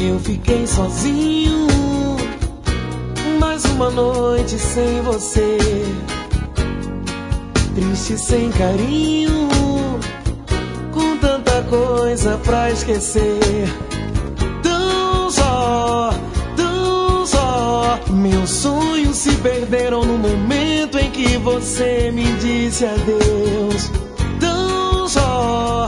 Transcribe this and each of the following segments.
Eu fiquei sozinho, mais uma noite sem você, triste sem carinho, com tanta coisa pra esquecer. Tão só, meus sonhos se perderam no momento em que você me disse adeus. Tão só,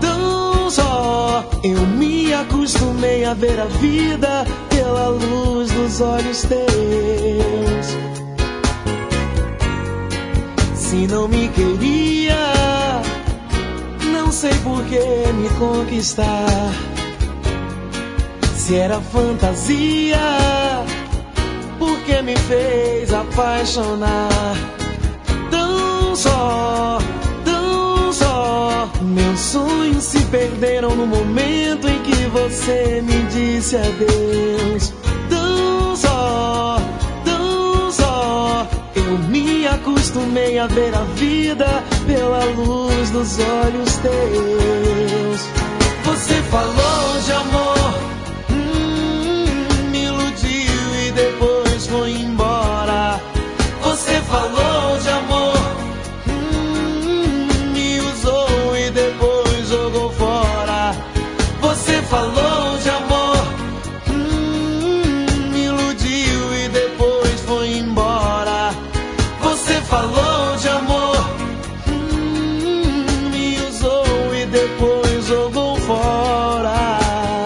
eu me acostumei a ver a vida pela luz dos olhos teus. Se não me queria, não sei por que me conquistar. Se era fantasia, por que me fez apaixonar? Tão só, meus sonhos se perderam no momento em que você me disse adeus. Tão só, eu me acostumei a ver a vida pela luz dos olhos teus. Você falou de amor, me iludiu e depois foi embora. Você falou de amor, me usou e depois jogou fora. Você falou de amor, me iludiu e depois foi embora. Você falou de amor, me usou e depois jogou fora.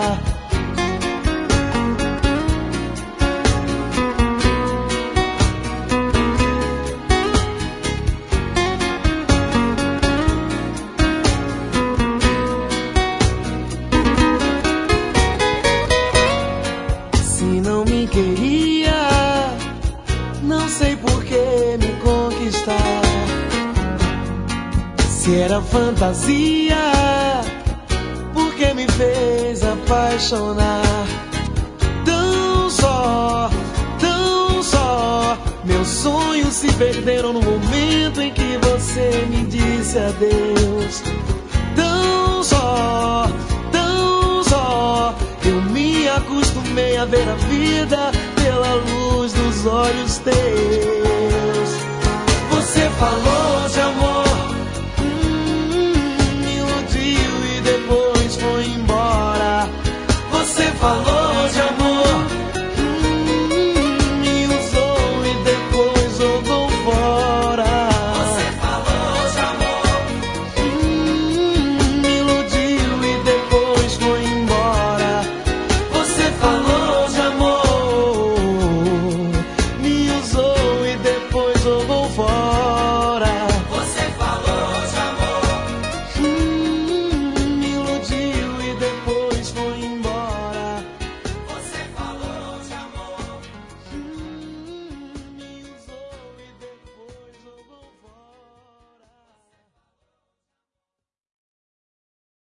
Se não me queria, não sei por que me conquistar. Se era fantasia, por que me fez apaixonar? Tão só, meus sonhos se perderam no momento em que você me disse adeus. Tão só, eu me acostumei a ver a vida pela luz dos olhos teus.